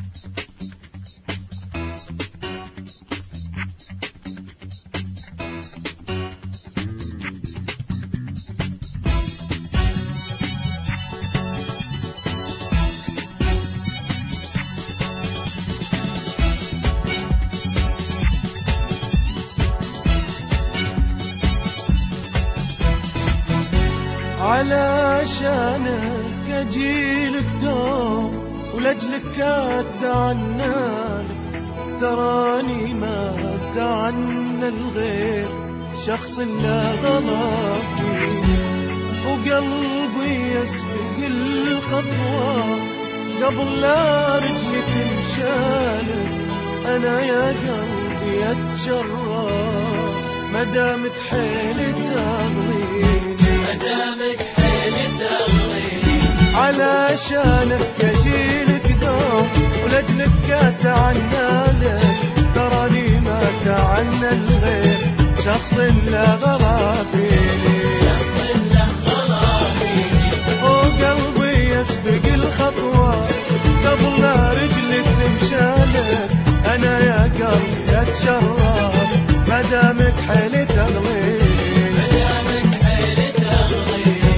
علشانك اجيلك دوم ولأجلك اتعنالك، تراني ما اتعنى الغير شخص لا غلا فيه، وقلبي يسبق الخطوة قبل لا رجلي تمشالك. انا يا قلبي اتشرف مدامك حيلي تغليني، مدامك حيلي تغليني، علشانك اجيلك دوم ولأجلك اتعنالك، تراني ما اتعنى الغير شخص لا غلا فيني، شخص له غلا فيني، وقلبي يسبق الخطوة قبل لا رجلي تمشالك. انا يا قلبي اتشرف مدامك حيلي تغليني، مدامك حيلي تغليني.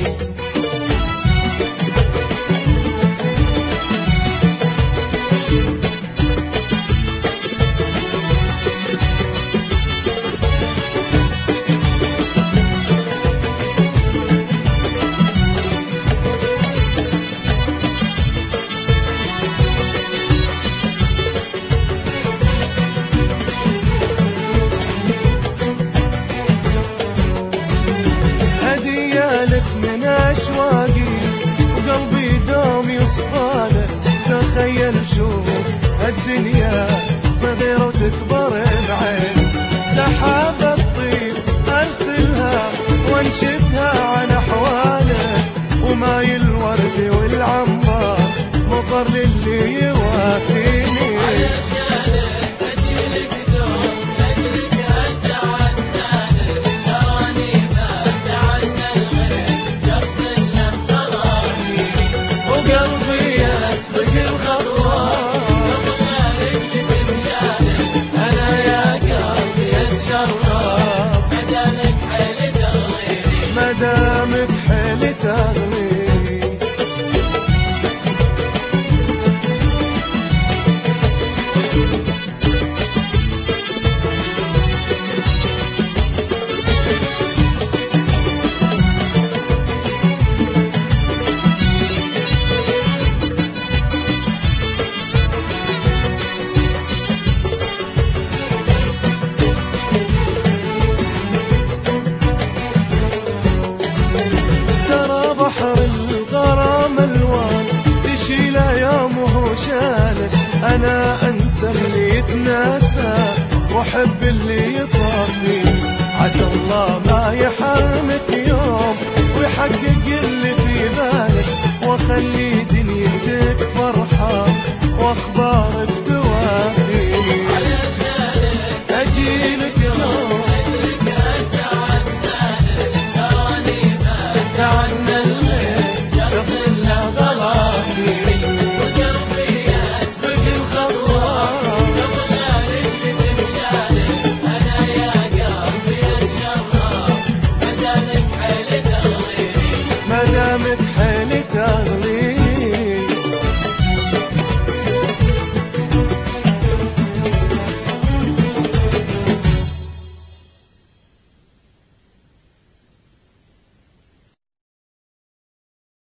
هديالك من اشواقي وقلبي دوم يصفالك. تخيل شوف الدنيا صغيرة وتكبر بعين سحاب الطيب، ارسلها وانشدها عن احوالك، وماي الورد والعنبر مطر للي يوافيني. علشانك اجيلك دوم لأجلك اتعنالك، تراني ما اتعنى الغير شخص له غلا فيني، وقلبي يسبق الخطوة قبل لا رجلي تمشالك. انا يا قلبي اتشرف مدامك حيلي تغليني، مدامك حيلي تغليني. ترى بحر الغرام الوان تشيله يوم وهو شالك، انا انت اللي يتناسى واحب اللي يصفي. عسى الله ما يحرمك يوم ويحقق اللي في بالك، واخلي دنيتك فرحة واخبارك توافي.